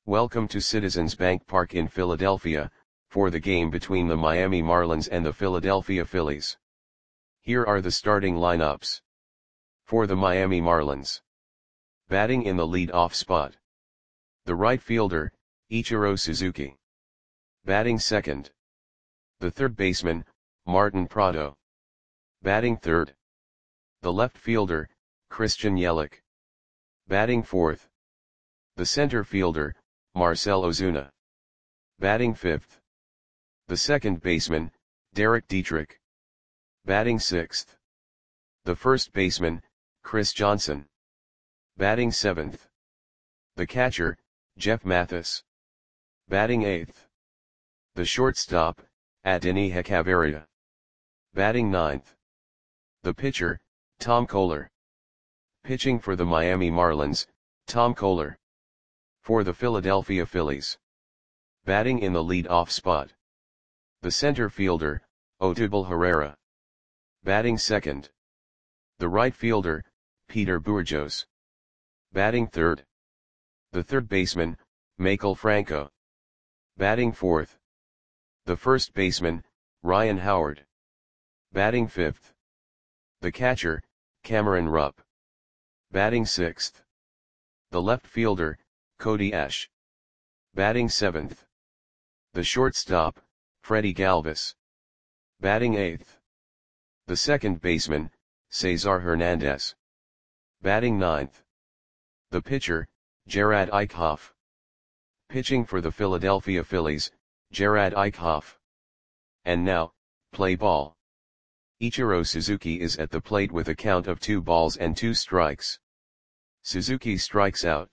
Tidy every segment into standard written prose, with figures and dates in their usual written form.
Welcome to Citizens Bank Park in Philadelphia, for the game between the Miami Marlins and the Philadelphia Phillies. Here are the starting lineups. For the Miami Marlins. Batting in the lead-off spot. The right fielder, Ichiro Suzuki. Batting second. The third baseman, Martin Prado. Batting third. The left fielder, Christian Yelich. Batting fourth. The center fielder, Marcell Ozuna. Batting fifth. The second baseman, Derek Dietrich. Batting sixth. The first baseman, Chris Johnson. Batting seventh. The catcher, Jeff Mathis. Batting eighth. The shortstop, Adeiny Hechavarria. Batting ninth. The pitcher, Tom Koehler. Pitching for the Miami Marlins, Tom Koehler. For the Philadelphia Phillies. Batting in the lead-off spot. The center fielder, Odubel Herrera. Batting second. The right fielder, Peter Bourjos. Batting third. The third baseman, Maikel Franco. Batting fourth. The first baseman, Ryan Howard. Batting fifth. The catcher, Cameron Rupp. Batting sixth. The left fielder, Cody Ash. Batting seventh. The shortstop, Freddie Galvis. Batting eighth. The second baseman, Cesar Hernandez. Batting ninth. The pitcher, Jerad Eickhoff. Pitching for the Philadelphia Phillies, Jerad Eickhoff. And now, play ball. Ichiro Suzuki is at the plate with a count of 2 balls and 2 strikes. Suzuki strikes out.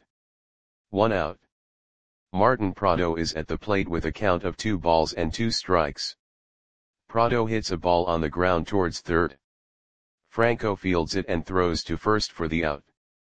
1 out. Martin Prado is at the plate with a count of 2 balls and 2 strikes. Prado hits a ball on the ground towards third. Franco fields it and throws to first for the out.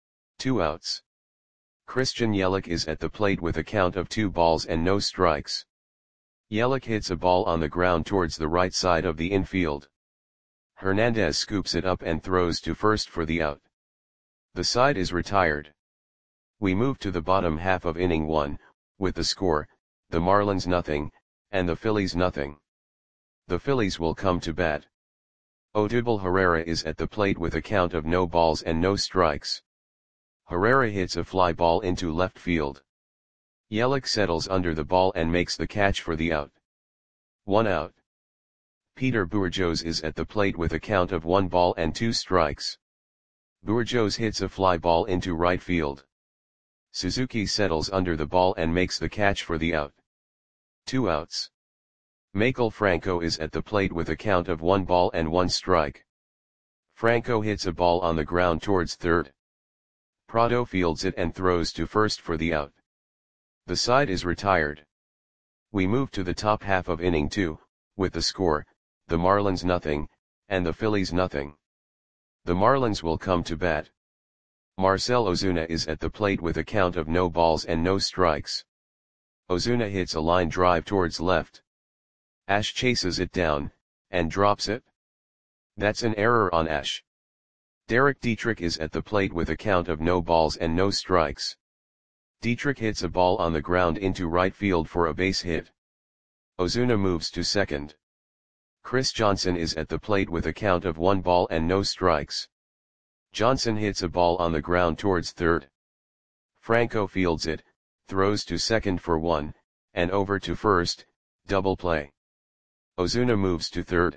2 outs. Christian Yelich is at the plate with a count of 2 balls and no strikes. Yelich hits a ball on the ground towards the right side of the infield. Hernandez scoops it up and throws to first for the out. The side is retired. We move to the bottom half of inning 1, with the score, the Marlins nothing, and the Phillies nothing. The Phillies will come to bat. Odubel Herrera is at the plate with a count of no balls and no strikes. Herrera hits a fly ball into left field. Yelich settles under the ball and makes the catch for the out. 1 out. Peter Bourjos is at the plate with a count of 1 ball and 2 strikes. Bourjos hits a fly ball into right field. Suzuki settles under the ball and makes the catch for the out. 2 outs. Maikel Franco is at the plate with a count of 1 ball and 1 strike. Franco hits a ball on the ground towards third. Prado fields it and throws to first for the out. The side is retired. We move to the top half of inning 2, with the score, the Marlins nothing, and the Phillies nothing. The Marlins will come to bat. Marcell Ozuna is at the plate with a count of no balls and no strikes. Ozuna hits a line drive towards left. Ash chases it down, and drops it. That's an error on Ash. Derek Dietrich is at the plate with a count of no balls and no strikes. Dietrich hits a ball on the ground into right field for a base hit. Ozuna moves to second. Chris Johnson is at the plate with a count of 1 ball and no strikes. Johnson hits a ball on the ground towards third. Franco fields it, throws to second for 1, and over to first, double play. Ozuna moves to third.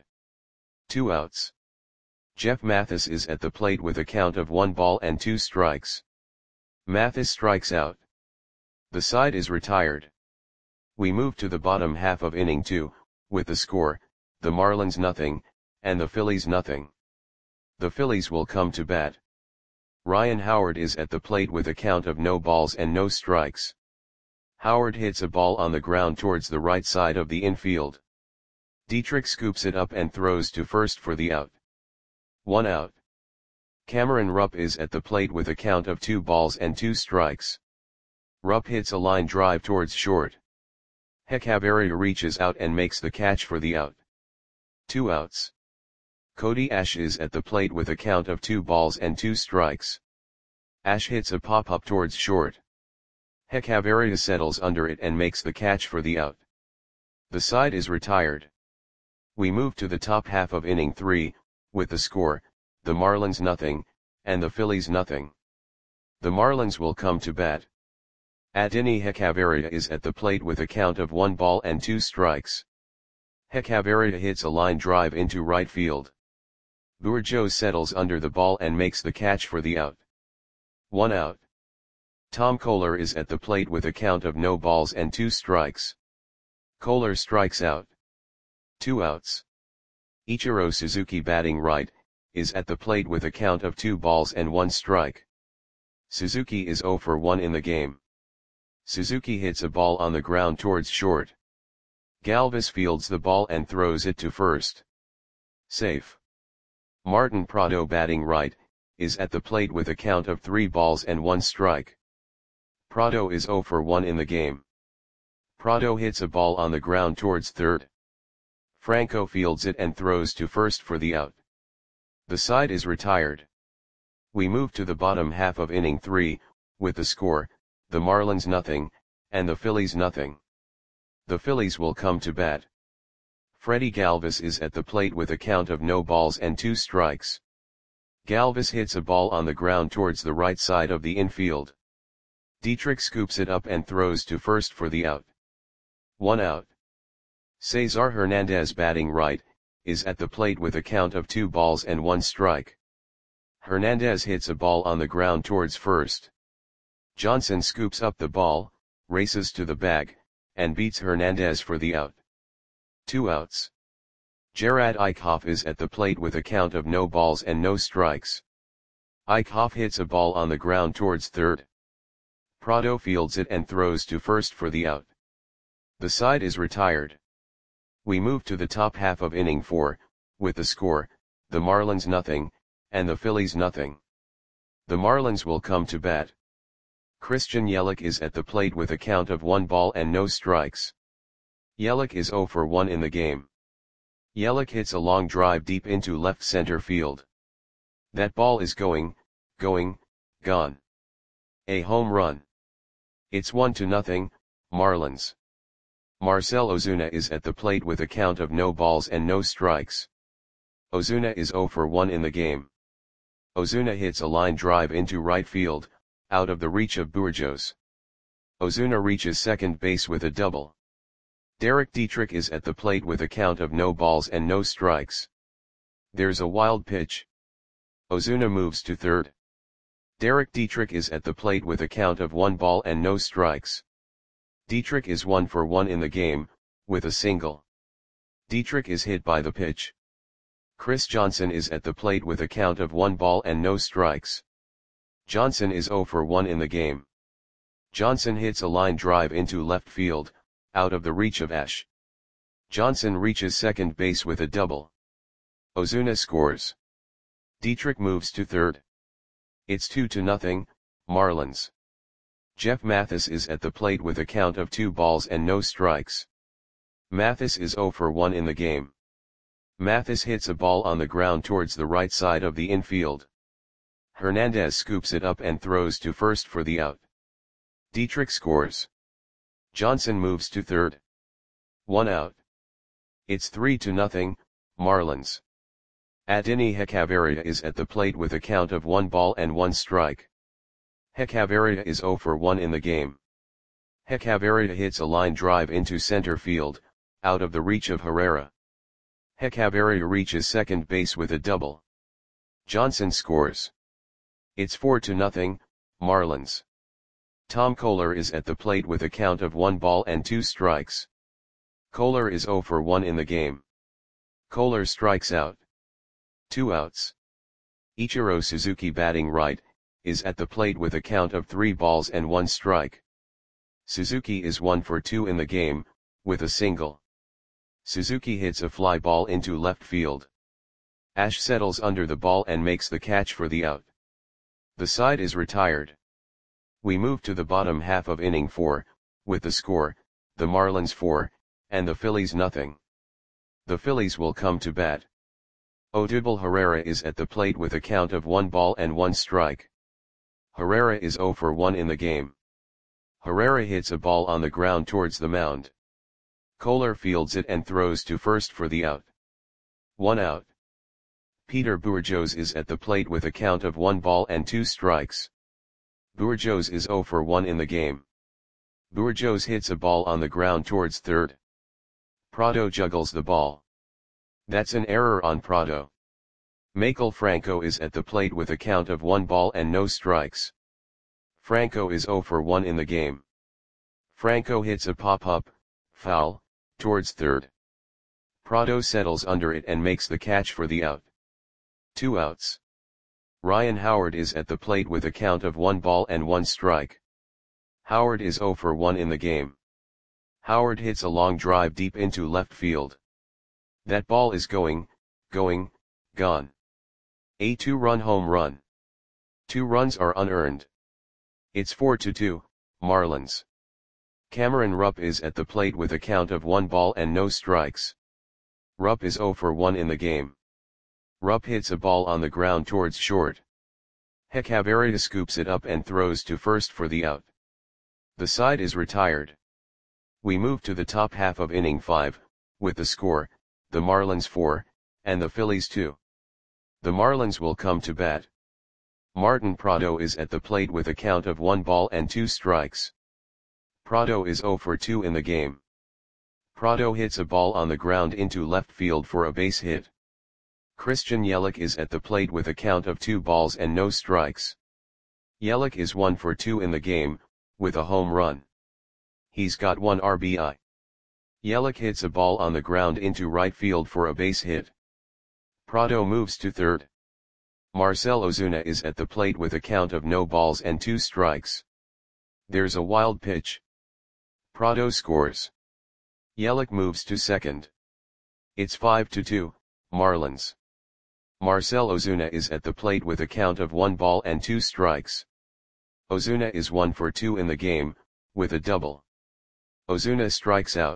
2 outs. Jeff Mathis is at the plate with a count of 1 ball and 2 strikes. Mathis strikes out. The side is retired. We move to the bottom half of inning 2, with the score, the Marlins nothing, and the Phillies nothing. The Phillies will come to bat. Ryan Howard is at the plate with a count of no balls and no strikes. Howard hits a ball on the ground towards the right side of the infield. Dietrich scoops it up and throws to first for the out. 1 out. Cameron Rupp is at the plate with a count of 2 balls and 2 strikes. Rupp hits a line drive towards short. Hechavarria reaches out and makes the catch for the out. 2 outs. Cody Ash is at the plate with a count of 2 balls and 2 strikes. Ash hits a pop-up towards short. Hechavarria settles under it and makes the catch for the out. The side is retired. We move to the top half of inning 3, with the score, the Marlins nothing, and the Phillies nothing. The Marlins will come to bat. Adeiny Hechavarria is at the plate with a count of 1 ball and 2 strikes. Hechavarria hits a line drive into right field. Bourjos settles under the ball and makes the catch for the out. 1 out. Tom Koehler is at the plate with a count of no balls and 2 strikes. Koehler strikes out. 2 outs. Ichiro Suzuki, batting right, is at the plate with a count of 2 balls and 1 strike. Suzuki is 0 for 1 in the game. Suzuki hits a ball on the ground towards short. Galvis fields the ball and throws it to first. Safe. Martin Prado, batting right, is at the plate with a count of 3 balls and 1 strike. Prado is 0 for 1 in the game. Prado hits a ball on the ground towards third. Franco fields it and throws to first for the out. The side is retired. We move to the bottom half of inning 3, with the score, the Marlins nothing, and the Phillies nothing. The Phillies will come to bat. Freddie Galvis is at the plate with a count of no balls and 2 strikes. Galvis hits a ball on the ground towards the right side of the infield. Dietrich scoops it up and throws to first for the out. 1 out. Cesar Hernandez, batting right, is at the plate with a count of 2 balls and 1 strike. Hernandez hits a ball on the ground towards first. Johnson scoops up the ball, races to the bag, and beats Hernandez for the out. 2 outs. Gerard Eickhoff is at the plate with a count of no balls and no strikes. Eickhoff hits a ball on the ground towards third. Prado fields it and throws to first for the out. The side is retired. We move to the top half of inning 4, with the score, the Marlins nothing, and the Phillies nothing. The Marlins will come to bat. Christian Yelich is at the plate with a count of 1 ball and no strikes. Yelich is 0 for 1 in the game. Yelich hits a long drive deep into left center field. That ball is gone. A home run. It's 1-0, Marlins. Marcell Ozuna is at the plate with a count of no balls and no strikes. Ozuna is 0 for 1 in the game. Ozuna hits a line drive into right field, out of the reach of Bourjos. Ozuna reaches second base with a double. Derek Dietrich is at the plate with a count of no balls and no strikes. There's a wild pitch. Ozuna moves to third. Derek Dietrich is at the plate with a count of 1 ball and no strikes. Dietrich is 1 for 1 in the game, with a single. Dietrich is hit by the pitch. Chris Johnson is at the plate with a count of 1 ball and no strikes. Johnson is 0 for 1 in the game. Johnson hits a line drive into left field, out of the reach of Ash. Johnson reaches second base with a double. Ozuna scores. Dietrich moves to third. It's 2-0, Marlins. Jeff Mathis is at the plate with a count of 2 balls and no strikes. Mathis is 0 for 1 in the game. Mathis hits a ball on the ground towards the right side of the infield. Hernandez scoops it up and throws to first for the out. Dietrich scores. Johnson moves to third. 1 out. It's 3-0, Marlins. Adeiny Hechavarria is at the plate with a count of 1 ball and 1 strike. Hechavarria is 0 for 1 in the game. Hechavarria hits a line drive into center field, out of the reach of Herrera. Hechavarria reaches second base with a double. Johnson scores. It's 4-0, Marlins. Tom Koehler is at the plate with a count of 1 ball and 2 strikes. Koehler is 0 for 1 in the game. Koehler strikes out. 2 outs. Ichiro Suzuki, batting right, is at the plate with a count of 3 balls and 1 strike. Suzuki is 1 for 2 in the game, with a single. Suzuki hits a fly ball into left field. Ash settles under the ball and makes the catch for the out. The side is retired. We move to the bottom half of inning 4, with the score, the Marlins 4, and the Phillies nothing. The Phillies will come to bat. Odubel Herrera is at the plate with a count of 1 ball and 1 strike. Herrera is 0 for 1 in the game. Herrera hits a ball on the ground towards the mound. Kohler fields it and throws to first for the out. 1 out. Peter Bourjos is at the plate with a count of 1 ball and 2 strikes. Bourjos is 0 for 1 in the game. Bourjos hits a ball on the ground towards third. Prado juggles the ball. That's an error on Prado. Michael Franco is at the plate with a count of 1 ball and no strikes. Franco is 0 for 1 in the game. Franco hits a pop-up, foul, towards third. Prado settles under it and makes the catch for the out. 2 outs. Ryan Howard is at the plate with a count of 1 ball and 1 strike. Howard is 0 for 1 in the game. Howard hits a long drive deep into left field. That ball is gone. A 2-run home run. 2 runs are unearned. It's 4-2, Marlins. Cameron Rupp is at the plate with a count of 1 ball and no strikes. Rupp is 0 for 1 in the game. Rupp hits a ball on the ground towards short. Hechavarria scoops it up and throws to first for the out. The side is retired. We move to the top half of inning 5, with the score, the Marlins 4, and the Phillies 2. The Marlins will come to bat. Martin Prado is at the plate with a count of 1 ball and 2 strikes. Prado is 0 for 2 in the game. Prado hits a ball on the ground into left field for a base hit. Christian Yelich is at the plate with a count of 2 balls and no strikes. Yelich is 1 for 2 in the game, with a home run. He's got 1 RBI. Yelich hits a ball on the ground into right field for a base hit. Prado moves to third. Marcell Ozuna is at the plate with a count of no balls and 2 strikes. There's a wild pitch. Prado scores. Yelich moves to second. It's 5-2, Marlins. Marcell Ozuna is at the plate with a count of 1 ball and 2 strikes. Ozuna is 1 for 2 in the game, with a double. Ozuna strikes out.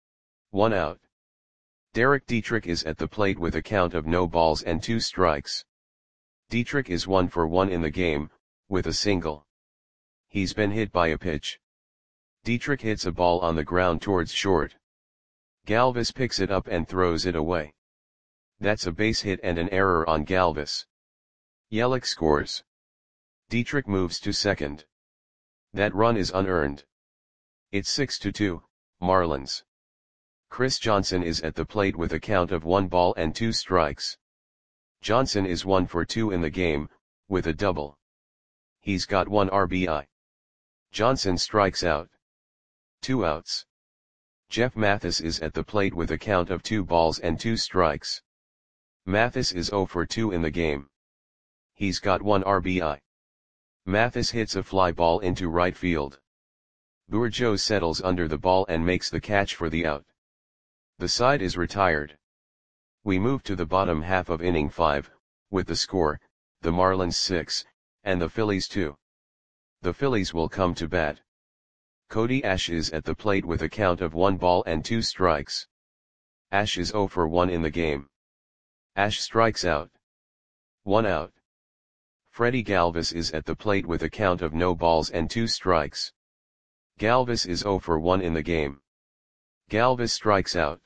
1 out. Derek Dietrich is at the plate with a count of no balls and 2 strikes. Dietrich is 1 for 1 in the game, with a single. He's been hit by a pitch. Dietrich hits a ball on the ground towards short. Galvis picks it up and throws it away. That's a base hit and an error on Galvis. Yelich scores. Dietrich moves to second. That run is unearned. It's 6-2, Marlins. Chris Johnson is at the plate with a count of 1 ball and 2 strikes. Johnson is 1 for 2 in the game, with a double. He's got 1 RBI. Johnson strikes out. 2 outs. Jeff Mathis is at the plate with a count of 2 balls and 2 strikes. Mathis is 0 for 2 in the game. He's got 1 RBI. Mathis hits a fly ball into right field. Bourjos settles under the ball and makes the catch for the out. The side is retired. We move to the bottom half of inning 5, with the score, the Marlins 6, and the Phillies 2. The Phillies will come to bat. Cody Ash is at the plate with a count of 1 ball and 2 strikes. Ash is 0 for 1 in the game. Ash strikes out. 1 out. Freddie Galvis is at the plate with a count of no balls and 2 strikes. Galvis is 0 for 1 in the game. Galvis strikes out.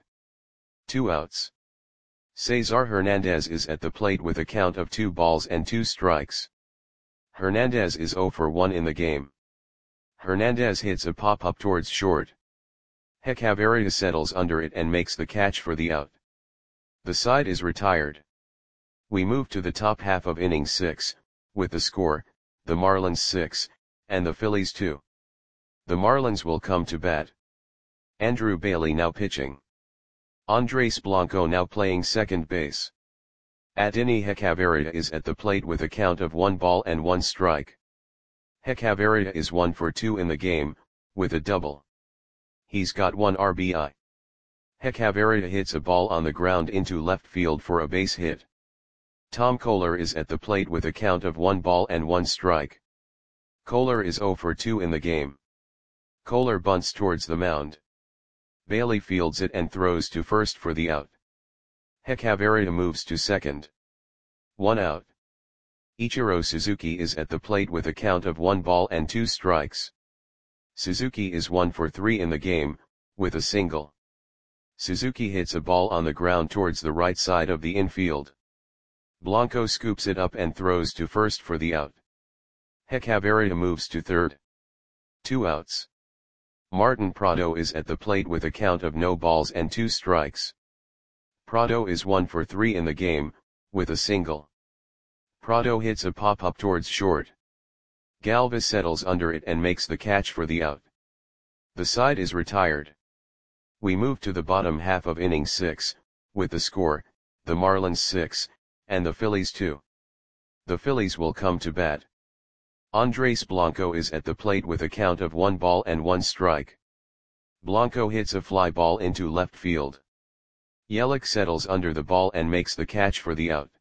2 outs. Cesar Hernandez is at the plate with a count of 2 balls and 2 strikes. Hernandez is 0 for 1 in the game. Hernandez hits a pop-up towards short. Hechavarria settles under it and makes the catch for the out. The side is retired. We move to the top half of inning 6, with the score, the Marlins 6, and the Phillies 2. The Marlins will come to bat. Andrew Bailey now pitching. Andres Blanco now playing second base. Adeiny Hechavarria is at the plate with a count of 1 ball and 1 strike. Hechavarria is 1 for 2 in the game, with a double. He's got 1 RBI. Hechavarria hits a ball on the ground into left field for a base hit. Tom Kohler is at the plate with a count of 1 ball and 1 strike. Kohler is 0 for 2 in the game. Kohler bunts towards the mound. Bailey fields it and throws to first for the out. Hechavarria moves to second. 1 out. Ichiro Suzuki is at the plate with a count of 1 ball and 2 strikes. Suzuki is 1 for 3 in the game, with a single. Suzuki hits a ball on the ground towards the right side of the infield. Blanco scoops it up and throws to first for the out. Hechavarria moves to third. 2 outs. Martin Prado is at the plate with a count of no balls and 2 strikes. Prado is 1 for 3 in the game, with a single. Prado hits a pop-up towards short. Galvis settles under it and makes the catch for the out. The side is retired. We move to the bottom half of inning 6, with the score, the Marlins 6, and the Phillies 2. The Phillies will come to bat. Andres Blanco is at the plate with a count of 1 ball and 1 strike. Blanco hits a fly ball into left field. Yelich settles under the ball and makes the catch for the out.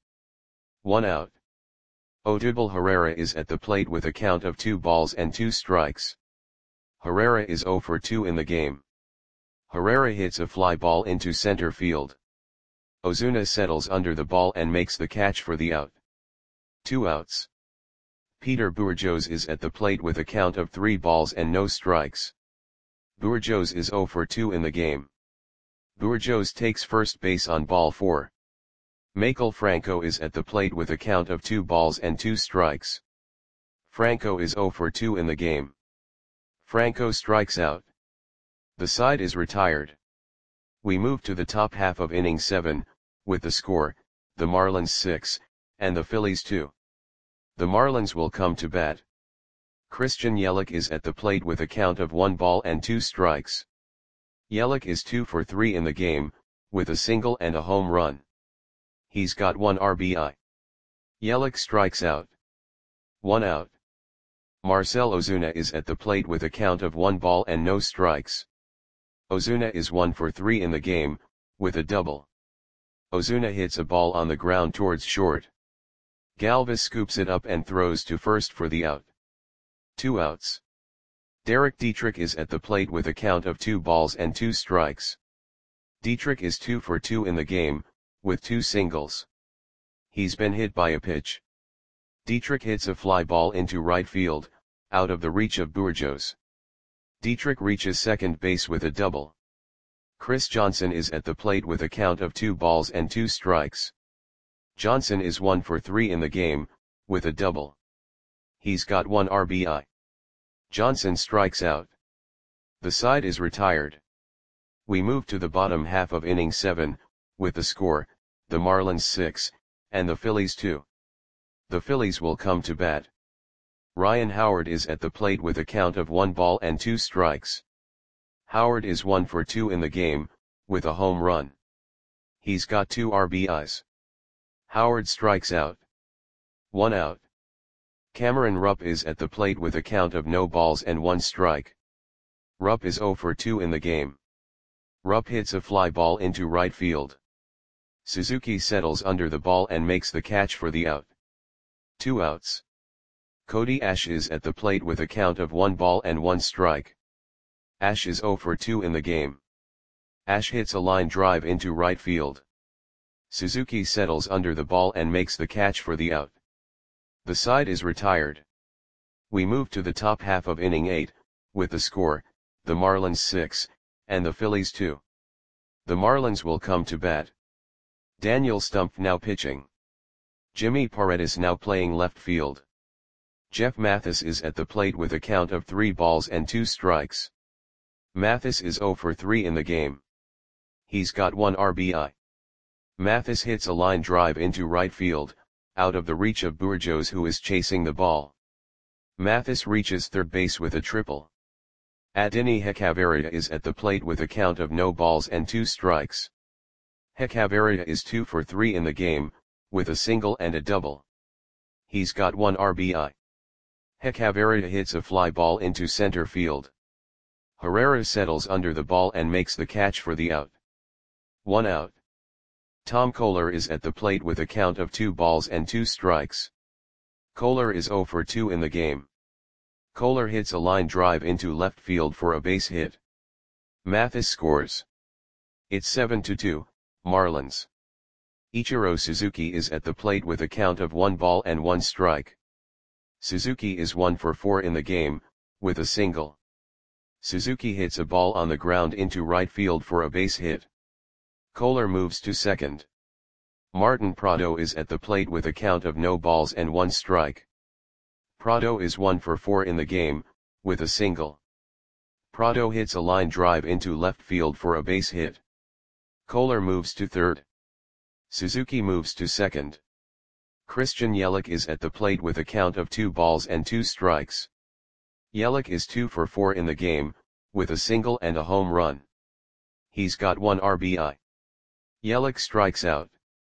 1 out. Odubel Herrera is at the plate with a count of 2 balls and 2 strikes. Herrera is 0 for 2 in the game. Herrera hits a fly ball into center field. Ozuna settles under the ball and makes the catch for the out. 2 outs. Peter Bourjos is at the plate with a count of 3 balls and no strikes. Bourjos is 0 for 2 in the game. Bourjos takes first base on ball 4. Maikel Franco is at the plate with a count of 2 balls and 2 strikes. Franco is 0 for 2 in the game. Franco strikes out. The side is retired. We move to the top half of inning 7, with the score, the Marlins 6, and the Phillies 2. The Marlins will come to bat. Christian Yelich is at the plate with a count of 1 ball and 2 strikes. Yelich is 2 for 3 in the game, with a single and a home run. He's got 1 RBI. Yelich strikes out. 1 out. Marcell Ozuna is at the plate with a count of 1 ball and no strikes. Ozuna is 1 for 3 in the game, with a double. Ozuna hits a ball on the ground towards short. Galvis scoops it up and throws to first for the out. 2 outs. Derek Dietrich is at the plate with a count of 2 balls and 2 strikes. Dietrich is 2 for 2 in the game, with 2 singles. He's been hit by a pitch. Dietrich hits a fly ball into right field, out of the reach of Bourjos. Dietrich reaches second base with a double. Chris Johnson is at the plate with a count of 2 balls and 2 strikes. Johnson is 1 for 3 in the game, with a double. He's got 1 RBI. Johnson strikes out. The side is retired. We move to the bottom half of inning 7, with the score, the Marlins 6, and the Phillies 2. The Phillies will come to bat. Ryan Howard is at the plate with a count of 1 ball and 2 strikes. Howard is 1 for 2 in the game, with a home run. He's got 2 RBIs. Howard strikes out. 1 out. Cameron Rupp is at the plate with a count of no balls and 1 strike. Rupp is 0 for 2 in the game. Rupp hits a fly ball into right field. Suzuki settles under the ball and makes the catch for the out. 2 outs. Cody Ash is at the plate with a count of 1 ball and 1 strike. Ash is 0 for 2 in the game. Ash hits a line drive into right field. Suzuki settles under the ball and makes the catch for the out. The side is retired. We move to the top half of inning 8, with the score, the Marlins 6, and the Phillies 2. The Marlins will come to bat. Daniel Stumpf now pitching. Jimmy Paredes now playing left field. Jeff Mathis is at the plate with a count of 3 balls and 2 strikes. Mathis is 0 for 3 in the game. He's got 1 RBI. Mathis hits a line drive into right field, out of the reach of Bourjos, who is chasing the ball. Mathis reaches third base with a triple. Adeiny Hechavarria is at the plate with a count of no balls and 2 strikes. Hechavarria is 2 for 3 in the game, with a single and a double. He's got 1 RBI. Hechavarria hits a fly ball into center field. Herrera settles under the ball and makes the catch for the out. 1 out. Tom Koehler is at the plate with a count of 2 balls and 2 strikes. Koehler is 0 for 2 in the game. Koehler hits a line drive into left field for a base hit. Mathis scores. It's 7-2, Marlins. Ichiro Suzuki is at the plate with a count of 1 ball and 1 strike. Suzuki is 1 for 4 in the game, with a single. Suzuki hits a ball on the ground into right field for a base hit. Koehler moves to second. Martin Prado is at the plate with a count of no balls and 1 strike. Prado is 1 for 4 in the game, with a single. Prado hits a line drive into left field for a base hit. Koehler moves to third. Suzuki moves to second. Christian Yelich is at the plate with a count of 2 balls and 2 strikes. Yelich is 2 for 4 in the game, with a single and a home run. He's got 1 RBI. Yelich strikes out.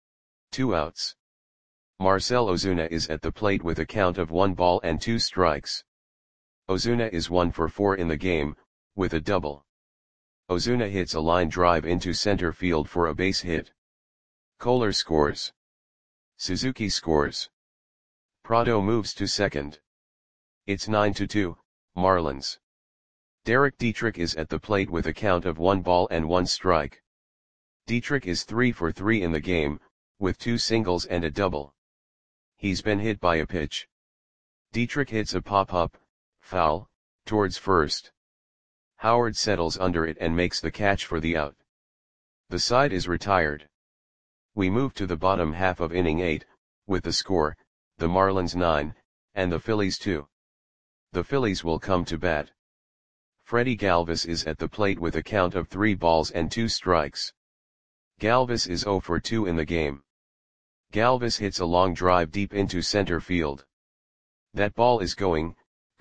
2 outs. Marcell Ozuna is at the plate with a count of 1 ball and 2 strikes. Ozuna is 1 for 4 in the game, with a double. Ozuna hits a line drive into center field for a base hit. Koehler scores. Suzuki scores. Prado moves to second. It's 9-2, Marlins. Derek Dietrich is at the plate with a count of 1 ball and 1 strike. Dietrich is 3 for 3 in the game, with 2 singles and a double. He's been hit by a pitch. Dietrich hits a pop-up, foul, towards first. Howard settles under it and makes the catch for the out. The side is retired. We move to the bottom half of inning 8, with the score, the Marlins 9, and the Phillies 2. The Phillies will come to bat. Freddie Galvis is at the plate with a count of 3 balls and 2 strikes. Galvis is 0 for 2 in the game. Galvis hits a long drive deep into center field. That ball is going,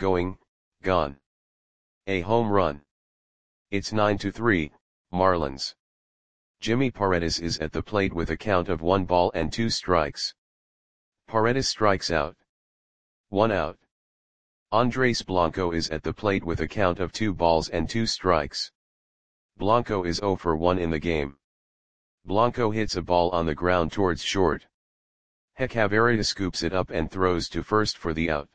gone. A home run. It's 9-3, Marlins. Jimmy Paredes is at the plate with a count of 1 ball and 2 strikes. Paredes strikes out. 1 out. Andres Blanco is at the plate with a count of 2 balls and 2 strikes. Blanco is 0 for 1 in the game. Blanco hits a ball on the ground towards short. Hechavarria scoops it up and throws to first for the out.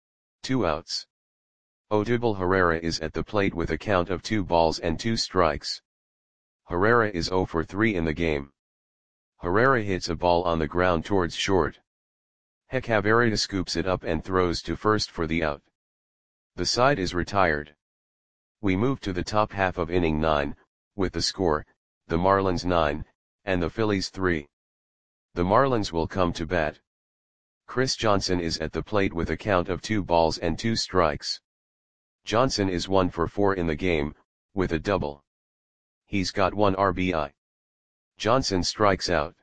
2 outs. Odubel Herrera is at the plate with a count of 2 balls and 2 strikes. Herrera is 0 for 3 in the game. Herrera hits a ball on the ground towards short. Hechavarria scoops it up and throws to first for the out. The side is retired. We move to the top half of inning 9, with the score, the Marlins 9, and the Phillies 3. The Marlins will come to bat. Chris Johnson is at the plate with a count of 2 balls and 2 strikes. Johnson is 1 for 4 in the game, with a double. He's got 1 RBI. Johnson strikes out.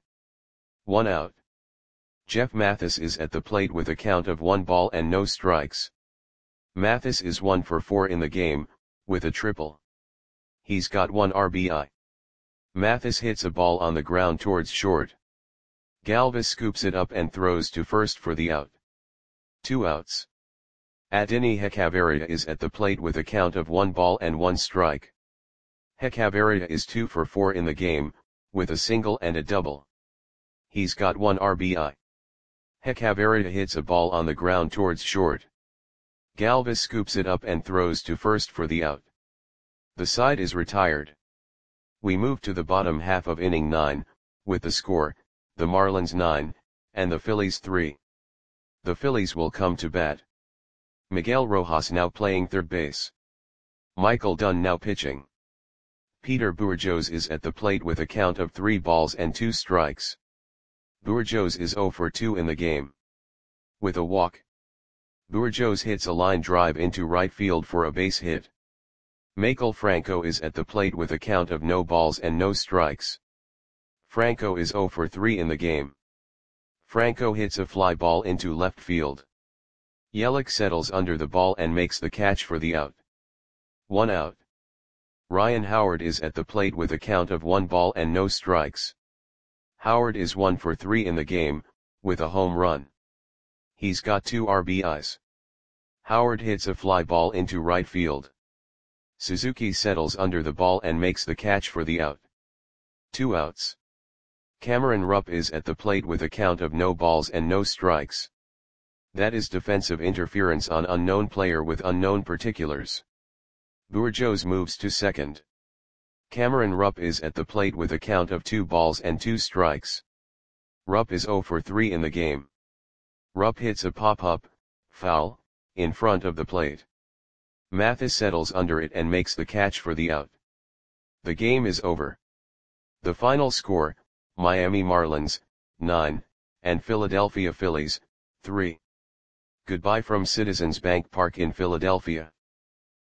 1 out. Jeff Mathis is at the plate with a count of 1 ball and no strikes. Mathis is 1 for 4 in the game, with a triple. He's got 1 RBI. Mathis hits a ball on the ground towards short. Galvis scoops it up and throws to first for the out. 2 outs. Adeiny Hechavarria is at the plate with a count of 1 ball and 1 strike. Hechavarria is 2 for 4 in the game, with a single and a double. He's got 1 RBI. Hechavarria hits a ball on the ground towards short. Galvis scoops it up and throws to first for the out. The side is retired. We move to the bottom half of inning 9, with the score, the Marlins 9, and the Phillies 3. The Phillies will come to bat. Miguel Rojas now playing third base. Michael Dunn now pitching. Peter Bourjos is at the plate with a count of 3 balls and 2 strikes. Bourjos is 0 for 2 in the game. With a walk. Bourjos hits a line drive into right field for a base hit. Maikel Franco is at the plate with a count of no balls and no strikes. Franco is 0 for 3 in the game. Franco hits a fly ball into left field. Yelich settles under the ball and makes the catch for the out. 1 out. Ryan Howard is at the plate with a count of 1 ball and no strikes. Howard is 1 for 3 in the game, with a home run. He's got 2 RBIs. Howard hits a fly ball into right field. Suzuki settles under the ball and makes the catch for the out. 2 outs. Cameron Rupp is at the plate with a count of no balls and no strikes. That is defensive interference on unknown player with unknown particulars. Bourjos moves to second. Cameron Rupp is at the plate with a count of 2 balls and 2 strikes. Rupp is 0 for 3 in the game. Rupp hits a pop-up, foul, in front of the plate. Mathis settles under it and makes the catch for the out. The game is over. The final score, Miami Marlins, 9, and Philadelphia Phillies, 3. Goodbye from Citizens Bank Park in Philadelphia.